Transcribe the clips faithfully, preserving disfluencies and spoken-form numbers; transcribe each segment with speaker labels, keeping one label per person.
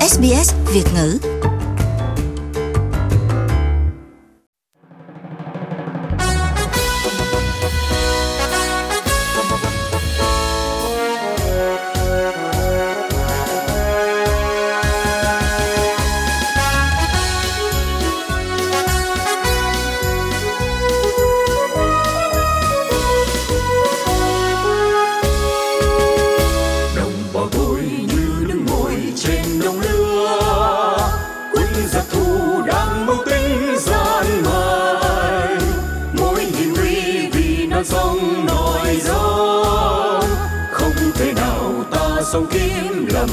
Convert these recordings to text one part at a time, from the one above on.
Speaker 1: ét bê ét Việt ngữ.
Speaker 2: Sông kiếm lầm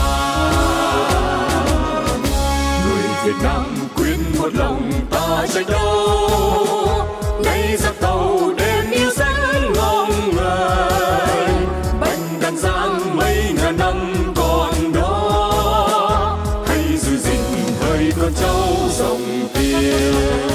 Speaker 2: than, người Việt Nam quyết một lòng ta tranh đấu. Nay giặc tàu đêm yêu xanh ngông ngời, bạch đàn giang mấy ngàn năm còn đó. Hãy giữ gìn thời con cháu dòng tiền.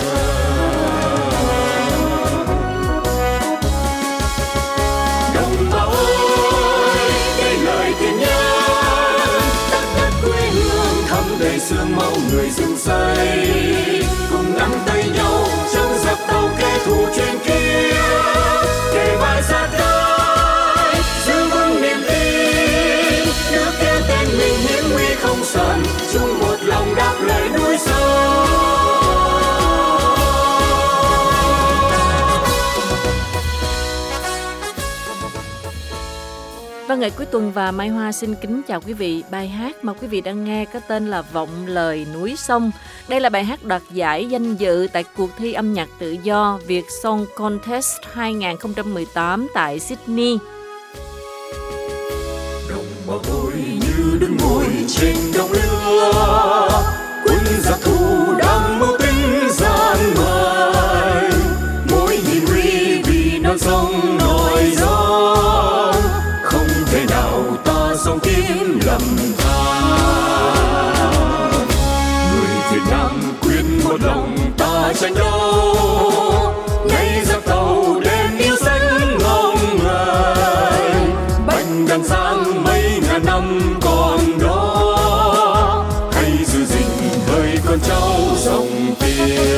Speaker 2: Đầy sương máu người rừng xây, cùng nắm tay nhau trong giặc tàu kẻ thù trên kia, kề vai sát cánh giữ vững niềm tin. Nước kéo tên mình hiểm nguy không sợ, chung một lòng đáp lời núi sông.
Speaker 3: Và ngày cuối tuần và Mai Hoa xin kính chào quý vị. Bài hát mà quý vị đang nghe có tên là Vọng Lời Núi Sông. Đây là bài hát đoạt giải danh dự tại cuộc thi âm nhạc tự do Việt Song Contest hai không một tám tại Sydney.
Speaker 2: Đồng bào tôi như đứng ngồi trên đồng lửa, quân giặc thù đang mưu tính gian mài. Mỗi nhìn uy vì non sông nổi gió, thế nào ta sông kiếm lầm than. Người Việt Nam quyết một lòng ta tranh đấu. Nay giặc tàu đêm yêu xanh ngông ngời, bạch đàn giang mấy ngàn năm còn đó. Hãy giữ gìn thời con cháu dòng tiền.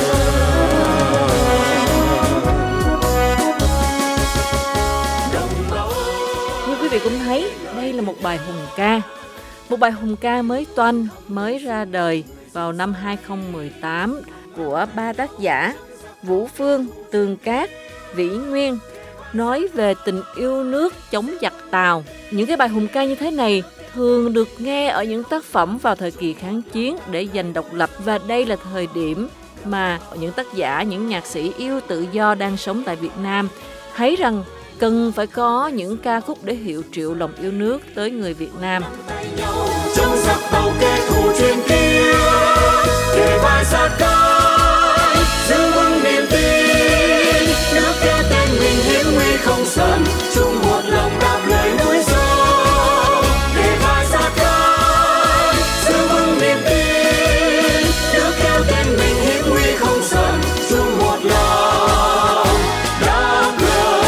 Speaker 3: Quý vị cũng thấy đây là một bài hùng ca, một bài hùng ca mới toanh, mới ra đời vào năm hai không một tám của ba tác giả Vũ Phương, Tường Cát, Vĩ Nguyên, nói về tình yêu nước chống giặc Tàu. Những cái bài hùng ca như thế này thường được nghe ở những tác phẩm vào thời kỳ kháng chiến để giành độc lập, và đây là thời điểm mà những tác giả, những nhạc sĩ yêu tự do đang sống tại Việt Nam thấy rằng cần phải có những ca khúc để hiệu triệu lòng yêu nước tới người Việt Nam.
Speaker 2: Trong giặc tàu kẻ thù trên kia, kề vai sát cánh giữ vững niềm tin. Nước kéo tên mình hiểm nguy không sợ, chung một lòng đáp lời núi sông. Kề vai sát cánh giữ vững niềm tin. Nước kéo tên mình hiểm nguy không sợ, chung một lòng đáp lời.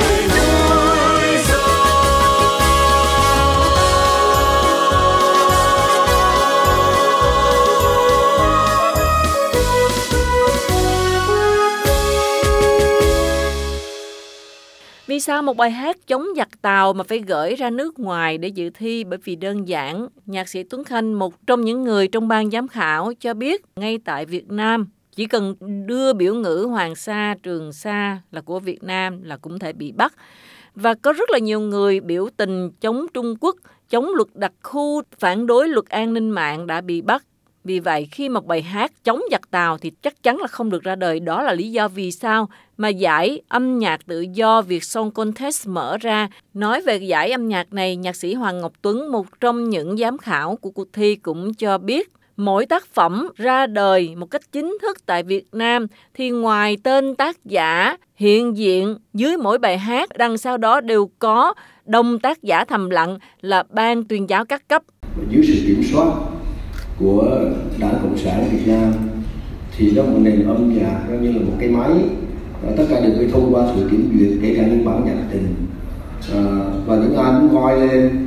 Speaker 3: Vì sao một bài hát chống giặc Tàu mà phải gửi ra nước ngoài để dự thi? Bởi vì đơn giản, nhạc sĩ Tuấn Khanh, một trong những người trong ban giám khảo, cho biết ngay tại Việt Nam, chỉ cần đưa biểu ngữ Hoàng Sa, Trường Sa là của Việt Nam là cũng thể bị bắt. Và có rất là nhiều người biểu tình chống Trung Quốc, chống luật đặc khu, phản đối luật an ninh mạng đã bị bắt. Vì vậy, khi một bài hát chống giặc Tàu thì chắc chắn là không được ra đời. Đó là lý do vì sao mà giải âm nhạc tự do Việt Song Contest mở ra. Nói về giải âm nhạc này, nhạc sĩ Hoàng Ngọc Tuấn, một trong những giám khảo của cuộc thi, cũng cho biết mỗi tác phẩm ra đời một cách chính thức tại Việt Nam thì ngoài tên tác giả hiện diện dưới mỗi bài hát, đằng sau đó đều có đồng tác giả thầm lặng là ban tuyên giáo các cấp.
Speaker 4: Dưới sự kiểm soát của Đảng Cộng sản Việt Nam thì đó một nền âm nhạc nó như là một cái máy, tất cả đều phải thông qua sự kiểm duyệt, kể cả những bản nhạc tình, à, và những ai muốn voi lên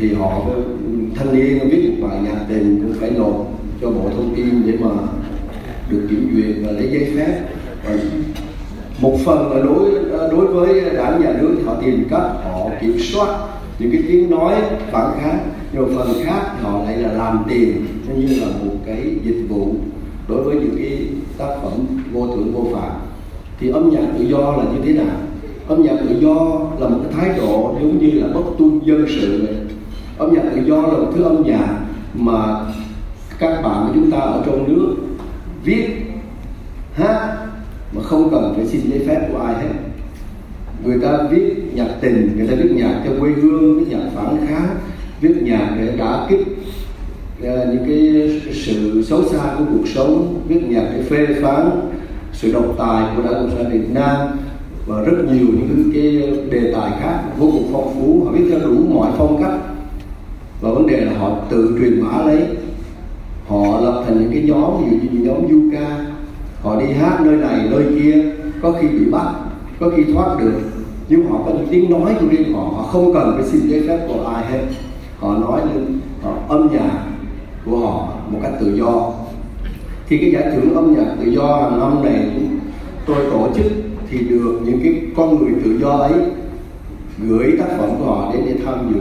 Speaker 4: thì họ thanh niên viết một bài nhạc tình cũng phải nộp cho Bộ Thông tin để mà được kiểm duyệt và lấy giấy phép. Và một phần là đối đối với đảng nhà nước thì họ tìm cách họ kiểm soát những cái tiếng nói phản kháng, nhưng một phần khác họ lại là làm tiền như là một cái dịch vụ đối với những cái tác phẩm vô thưởng vô phạt. Thì âm nhạc tự do là như thế nào? Âm nhạc tự do là một cái thái độ giống như là bất tuân dân sự vậy. Âm nhạc tự do là một thứ âm nhạc mà các bạn của chúng ta ở trong nước viết, hát mà không cần phải xin giấy phép của ai hết. Người ta viết nhạc tình, người ta viết nhạc cho quê hương, viết nhạc phản kháng, viết nhạc để đả kích uh, những cái sự xấu xa của cuộc sống, viết nhạc để phê phán sự độc tài của Đảng Cộng sản Việt Nam và rất nhiều những cái đề tài khác vô cùng phong phú. Họ viết theo đủ mọi phong cách, và vấn đề là họ tự truyền bá lấy, họ lập thành những cái nhóm, ví dụ như nhóm du ca, họ đi hát nơi này nơi kia, có khi bị bắt, có khi thoát được, nhưng họ có những tiếng nói của riêng họ, họ không cần phải xin giấy phép của ai hết. Họ nói lên họ âm nhạc của họ một cách tự do. Thì cái giải thưởng âm nhạc tự do hàng năm này tôi tổ chức thì được những cái con người tự do ấy gửi tác phẩm của họ đến để tham dự.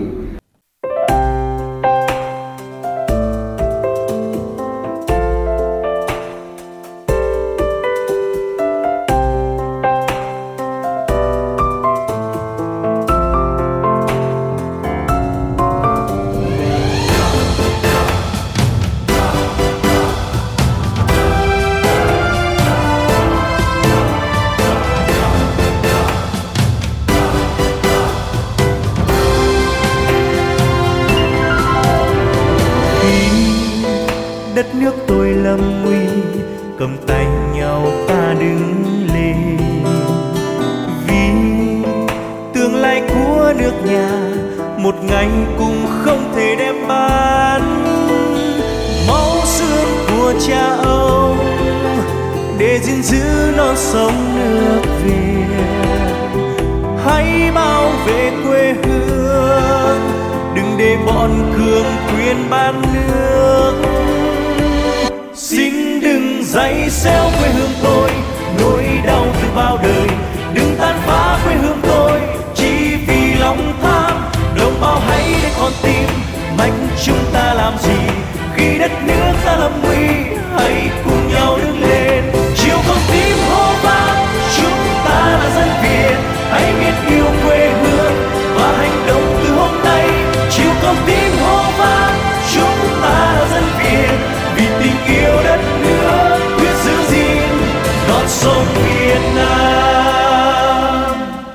Speaker 2: Đất nước tôi lâm nguy, cầm tay nhau ta đứng lên, vì tương lai của nước nhà một ngày cũng không thể đem bán. Máu xương của cha ông để gìn giữ non sông nước Việt, hãy bảo vệ quê hương, đừng để bọn cường quyền bán nước. Xin đừng giày xéo quê hương tôi, nỗi đau từ bao đời, đừng tàn phá quê hương tôi chỉ vì lòng tham. Đồng bào hãy để con tim mạnh chúng ta làm gì khi đất nước ta lâm nguy, hãy cùng nhau đứng lên. Chiều con tim hô vang, chúng ta là dân Việt, hãy biết yêu quê hương và hành động từ hôm nay. Chiều con tim hô vang, chúng ta là dân Việt, vì tình yêu đất nước quyết giữ gìn non sông Việt Nam.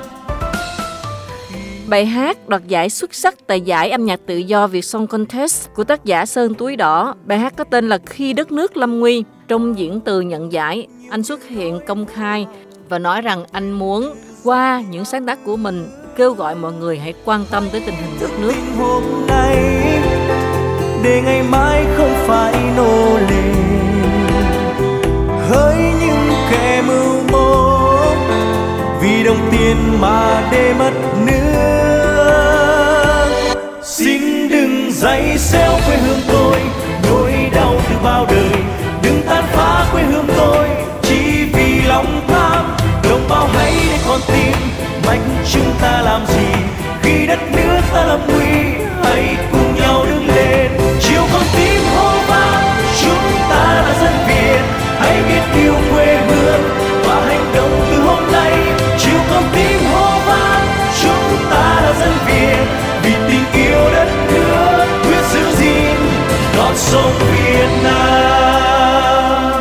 Speaker 3: Bài hát đoạt giải xuất sắc tại giải âm nhạc tự do Việt Song Contest của tác giả Sơn Túi Đỏ. Bài hát có tên là Khi đất nước lâm nguy. Trong diễn từ nhận giải, anh xuất hiện công khai và nói rằng anh muốn qua những sáng tác của mình kêu gọi mọi người hãy quan tâm tới tình hình đất nước.
Speaker 2: Hôm nay để ngày mai không phải nô lệ hỡi những kẻ mưu mô, vì đồng tiền mà để mất nước. Xin đừng giày xéo quê hương tôi, nỗi đau từ bao đời, đừng tàn phá quê hương tôi chỉ vì lòng tham. Đồng bào hãy để con tim mạnh chúng ta làm gì khi đất nước ta lâm nguy, hãy cùng nhau đứng lên. Chiều con tim hô vang, chúng ta là dân Việt, hãy biết yêu quê hương và hành động từ hôm nay. Chiều con tim hô vang, chúng ta là dân Việt, vì tình yêu đất nước quyết giữ gìn non sông Việt Nam.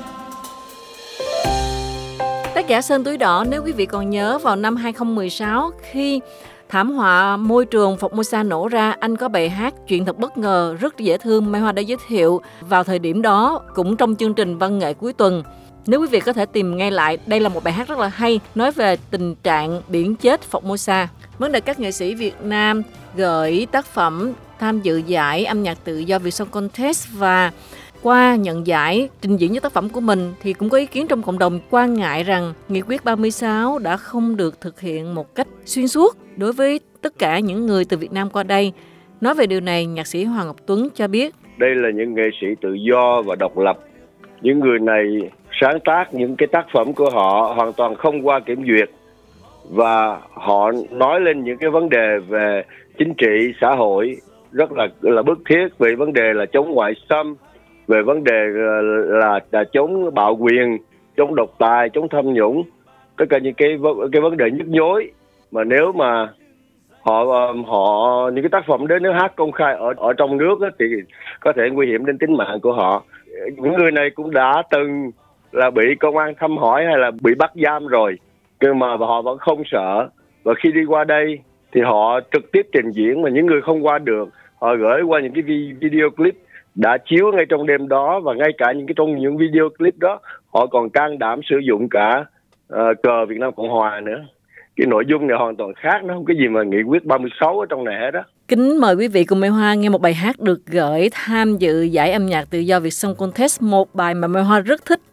Speaker 3: Tác giả Sơn Túi Đỏ, nếu quý vị còn nhớ, vào năm hai không một sáu khi thảm họa môi trường Formosa nổ ra, anh có bài hát Chuyện Thật Bất Ngờ rất dễ thương, Mai Hoa đã giới thiệu vào thời điểm đó cũng trong chương trình văn nghệ cuối tuần. Nếu quý vị có thể tìm ngay lại, đây là một bài hát rất là hay, nói về tình trạng biển chết Formosa. Vấn đề các nghệ sĩ Việt Nam gửi tác phẩm tham dự giải âm nhạc tự do Việt Song Contest và qua nhận giải trình diễn với tác phẩm của mình thì cũng có ý kiến trong cộng đồng quan ngại rằng Nghị quyết ba mươi sáu đã không được thực hiện một cách xuyên suốt đối với tất cả những người từ Việt Nam qua đây. Nói về điều này, nhạc sĩ Hoàng Ngọc Tuấn cho biết,
Speaker 1: đây là những nghệ sĩ tự do và độc lập. Những người này sáng tác những cái tác phẩm của họ hoàn toàn không qua kiểm duyệt, và họ nói lên những cái vấn đề về chính trị, xã hội rất là là bức thiết, về vấn đề là chống ngoại xâm, về vấn đề là, là, là chống bạo quyền, chống độc tài, chống tham nhũng, tất cả những cái cái vấn đề nhức nhối mà nếu mà họ họ những cái tác phẩm đấy nếu hát công khai ở ở trong nước á, thì có thể nguy hiểm đến tính mạng của họ. Những người này cũng đã từng là bị công an thăm hỏi hay là bị bắt giam rồi, nhưng mà họ vẫn không sợ, và khi đi qua đây thì họ trực tiếp trình diễn, mà những người không qua được họ gửi qua những cái video clip đã chiếu ngay trong đêm đó, và ngay cả những cái trong những video clip đó họ còn can đảm sử dụng cả uh, cờ Việt Nam Cộng Hòa nữa. Cái nội dung này hoàn toàn khác, nó không có gì mà nghị quyết ba mươi sáu ở trong này hết đó.
Speaker 3: Kính mời quý vị cùng Mai Hoa nghe một bài hát được gửi tham dự giải âm nhạc tự do Việt Song Contest, một bài mà Mai Hoa rất thích.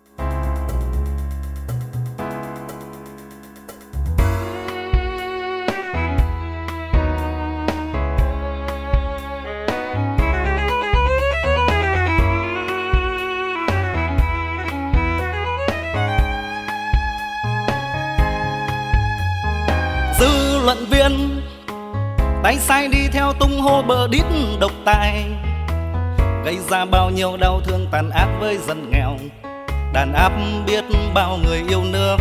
Speaker 5: Dư luận viên tay sai đi theo tung hô bờ đít độc tài, gây ra bao nhiêu đau thương tàn ác với dân nghèo, đàn áp biết bao người yêu nước.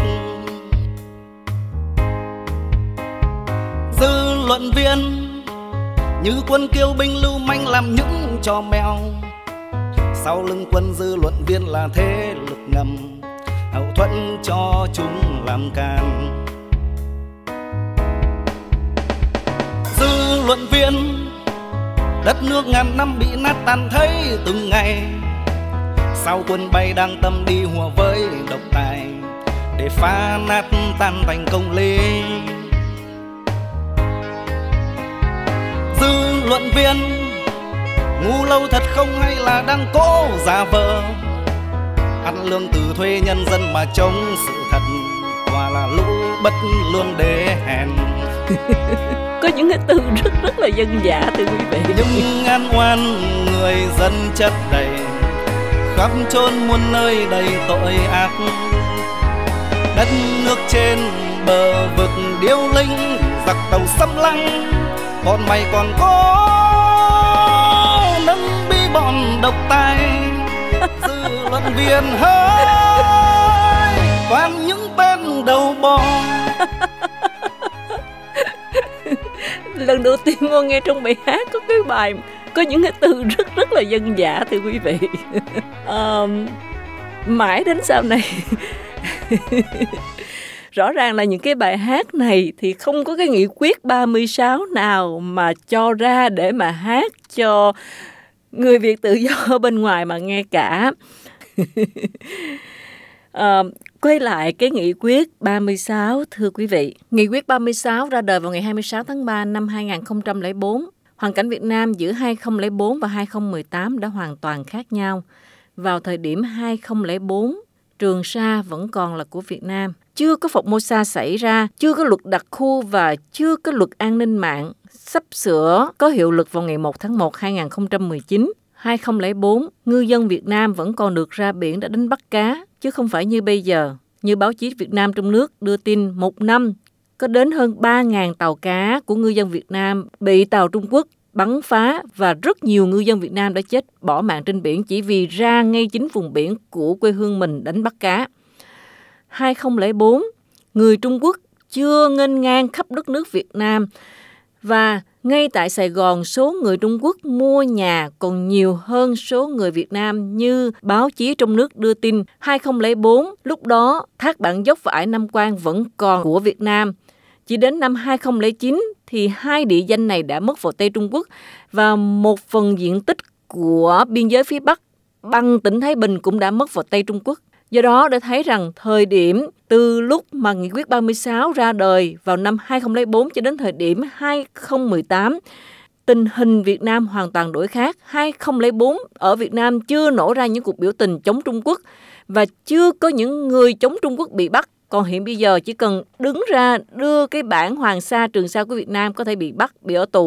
Speaker 5: Dư luận viên như quân kiêu binh lưu manh làm những trò mèo, sau lưng quân dư luận viên là thế lực ngầm hậu thuẫn cho chúng làm càn. Dư luận viên đất nước ngàn năm bị nát tan thấy từng ngày, sau quân bay đang tâm đi hùa với độc tài để phá nát tan thành công lý. Dư luận viên ngu lâu thật không hay là đang cố giả vờ, ăn lương từ thuê nhân dân mà chống sự thật, quả là lũ bất lương đê hèn.
Speaker 3: Có những cái từ rất rất là dân dã thưa quý vị.
Speaker 5: Những ngàn oan người dân chất đầy, khắp chốn muôn nơi đầy tội ác. Đất nước trên bờ vực điêu linh, giặc tàu xâm lăng, bọn mày còn có nâng bi bọn độc tài. Dư luận viên hơi toàn những tên đầu bò.
Speaker 3: Lần đầu tiên Ngô nghe trong bài hát có cái bài có những cái từ rất rất là dân dã thưa quý vị. à, Mãi đến sau này rõ ràng là những cái bài hát này thì không có cái nghị quyết ba mươi sáu nào mà cho ra để mà hát cho người Việt tự do ở bên ngoài mà nghe cả. À, quay lại cái nghị quyết ba mươi sáu thưa quý vị. Nghị quyết ba mươi sáu ra đời vào ngày hai mươi sáu tháng ba năm hai nghìn không trăm lẻ bốn. Hoàn cảnh Việt Nam giữa hai nghìn không trăm lẻ bốn và hai nghìn không trăm mười tám đã hoàn toàn khác nhau. Vào thời điểm hai nghìn không trăm lẻ bốn, Trường Sa vẫn còn là của Việt Nam. Chưa có Formosa xảy ra, chưa có luật đặc khu và chưa có luật an ninh mạng. Sắp sửa có hiệu lực vào ngày một tháng một năm hai nghìn không trăm mười chín. hai nghìn không trăm lẻ bốn, ngư dân Việt Nam vẫn còn được ra biển để đánh bắt cá, chứ không phải như bây giờ. Như báo chí Việt Nam trong nước đưa tin, một năm có đến hơn ba nghìn tàu cá của ngư dân Việt Nam bị tàu Trung Quốc bắn phá, và rất nhiều ngư dân Việt Nam đã chết bỏ mạng trên biển chỉ vì ra ngay chính vùng biển của quê hương mình đánh bắt cá. hai nghìn không trăm lẻ bốn, người Trung Quốc chưa nghênh ngang khắp đất nước Việt Nam, và ngay tại Sài Gòn, số người Trung Quốc mua nhà còn nhiều hơn số người Việt Nam như báo chí trong nước đưa tin. hai nghìn không trăm lẻ bốn, lúc đó Thác Bản Dốc và Ải Nam Quan vẫn còn của Việt Nam. Chỉ đến năm hai nghìn không trăm lẻ chín thì hai địa danh này đã mất vào tay Trung Quốc, và một phần diện tích của biên giới phía Bắc bằng tỉnh Thái Bình cũng đã mất vào tay Trung Quốc. Do đó để thấy rằng thời điểm từ lúc mà nghị quyết ba mươi sáu ra đời vào năm hai nghìn không trăm lẻ bốn cho đến thời điểm hai nghìn không trăm mười tám, tình hình Việt Nam hoàn toàn đổi khác. hai nghìn không trăm lẻ bốn ở Việt Nam chưa nổ ra những cuộc biểu tình chống Trung Quốc và chưa có những người chống Trung Quốc bị bắt. Còn hiện bây giờ chỉ cần đứng ra đưa cái bản Hoàng Sa, Trường Sa của Việt Nam có thể bị bắt, bị ở tù.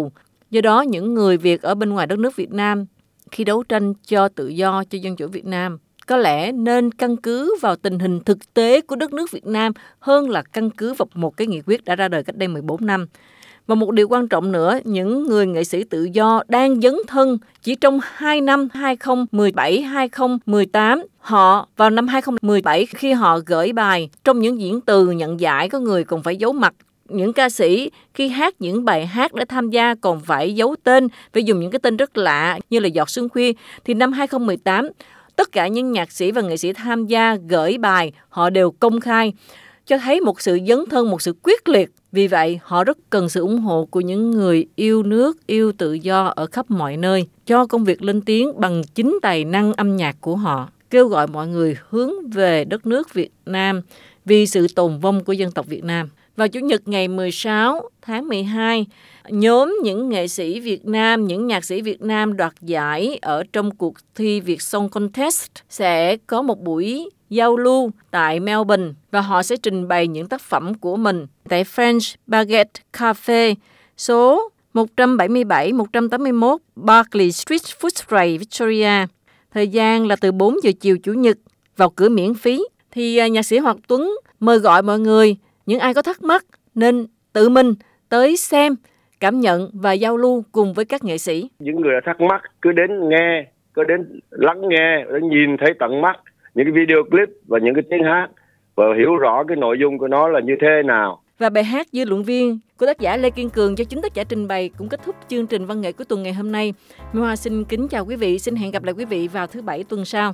Speaker 3: Do đó, những người Việt ở bên ngoài đất nước Việt Nam khi đấu tranh cho tự do, cho dân chủ Việt Nam có lẽ nên căn cứ vào tình hình thực tế của đất nước Việt Nam hơn là căn cứ vào một cái nghị quyết đã ra đời cách đây mười bốn năm. Và một điều quan trọng nữa, những người nghệ sĩ tự do đang dấn thân chỉ trong hai năm hai không một bảy hai không một tám, họ vào năm hai không một bảy khi họ gửi bài trong những diễn từ nhận giải có người còn phải giấu mặt. Những ca sĩ khi hát những bài hát để tham gia còn phải giấu tên, phải dùng những cái tên rất lạ như là Giọt Sương Khuya. Thì năm hai không một tám, tất cả những nhạc sĩ và nghệ sĩ tham gia gửi bài, họ đều công khai, cho thấy một sự dấn thân, một sự quyết liệt. Vì vậy, họ rất cần sự ủng hộ của những người yêu nước, yêu tự do ở khắp mọi nơi, cho công việc lên tiếng bằng chính tài năng âm nhạc của họ. Kêu gọi mọi người hướng về đất nước Việt Nam vì sự tồn vong của dân tộc Việt Nam. Vào Chủ nhật ngày mười sáu tháng mười hai, nhóm những nghệ sĩ Việt Nam, những nhạc sĩ Việt Nam đoạt giải ở trong cuộc thi Việt Song Contest sẽ có một buổi giao lưu tại Melbourne và họ sẽ trình bày những tác phẩm của mình tại French Baguette Cafe số một trăm bảy mươi bảy một trăm tám mươi mốt Barclay Street, Footscray, Victoria. Thời gian là từ bốn giờ chiều Chủ nhật, vào cửa miễn phí. Thì nhạc sĩ Hoạt Tuấn mời gọi mọi người, những ai có thắc mắc nên tự mình tới xem, cảm nhận và giao lưu cùng với các nghệ sĩ.
Speaker 1: Những người thắc mắc cứ đến nghe, cứ đến lắng nghe, đến nhìn thấy tận mắt những cái video clip và những cái tiếng hát và hiểu rõ cái nội dung của nó là như thế nào.
Speaker 3: Và bài hát Dư luận viên của tác giả Lê Kiên Cường do chính tác giả trình bày cũng kết thúc chương trình văn nghệ của tuần ngày hôm nay. Mai Hoa xin kính chào quý vị, xin hẹn gặp lại quý vị vào thứ Bảy tuần sau.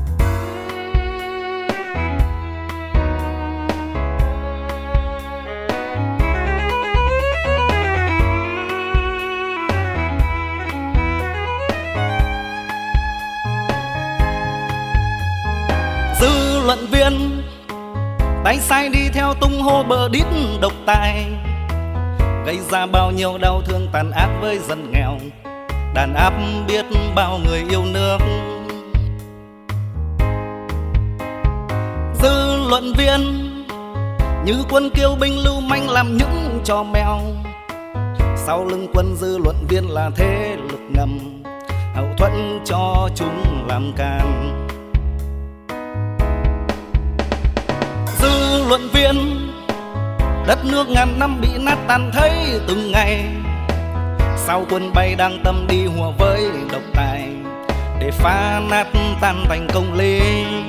Speaker 5: Dư luận viên tay sai đi theo tung hô bờ đít độc tài, gây ra bao nhiêu đau thương tàn ác với dân nghèo, đàn áp biết bao người yêu nước. Dư luận viên như quân kiêu binh lưu manh làm những trò mèo, sau lưng quân dư luận viên là thế lực ngầm hậu thuẫn cho chúng làm càn. Dư luận viên đất nước ngàn năm bị nát tan thấy từng ngày, sau quân bay đang tâm đi hùa với độc tài để phá nát tan thành công lý.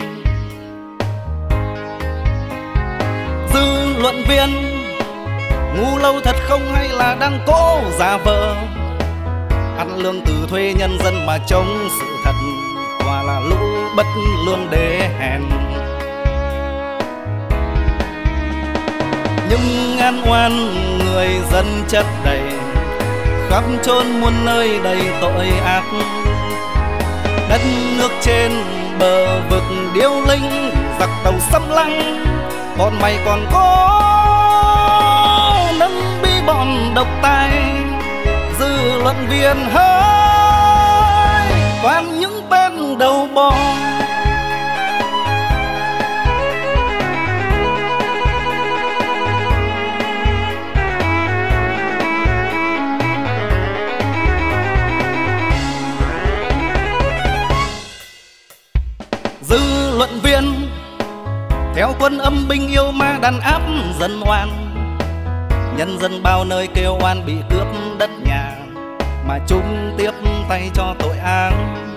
Speaker 5: Dư luận viên ngu lâu thật không hay là đang cố giả vờ, ăn lương từ thuê nhân dân mà chống sự thật, quả là lũ bất lương đê hèn. Nhưng ngàn oan người dân chất đầy, khắp chốn muôn nơi đầy tội ác. Đất nước trên bờ vực điêu linh, giặc tàu xâm lăng, bọn mày còn có nâng bi bọn độc tài. Dư luận viên hỡi, toàn những tên đầu bò. Dư luận viên theo quân âm binh yêu ma đàn áp dân oan, nhân dân bao nơi kêu oan bị cướp đất nhà mà chúng tiếp tay cho tội ác.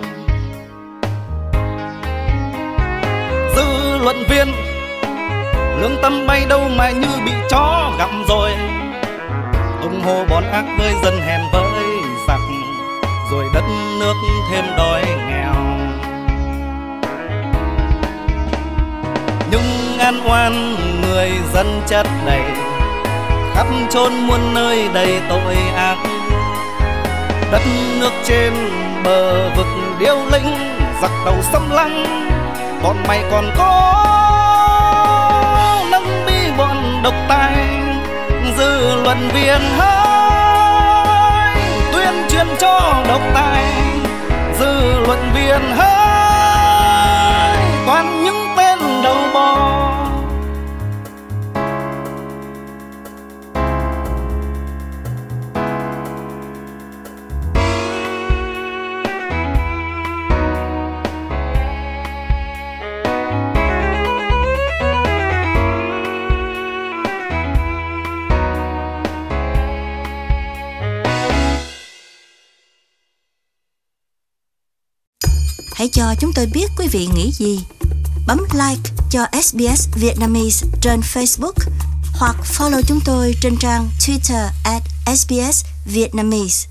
Speaker 5: Dư luận viên lương tâm bay đâu mà như bị chó gặm rồi, tung hô bọn ác với dân hèn với giặc, rồi đất nước thêm đói nghèo. Nhưng an oan người dân chất đầy, khắp chốn muôn nơi đầy tội ác. Đất nước trên bờ vực điêu linh, giặc đầu xâm lăng, bọn mày còn có nâng bi bọn độc tài. Dư luận viên hỡi, tuyên truyền cho độc tài. Dư luận viên hỡi, toàn những tên đầu bò.
Speaker 6: Hãy cho chúng tôi biết quý vị nghĩ gì. Bấm like cho ét bê ét Vietnamese trên Facebook hoặc follow chúng tôi trên trang Twitter at ét bê ét Vietnamese.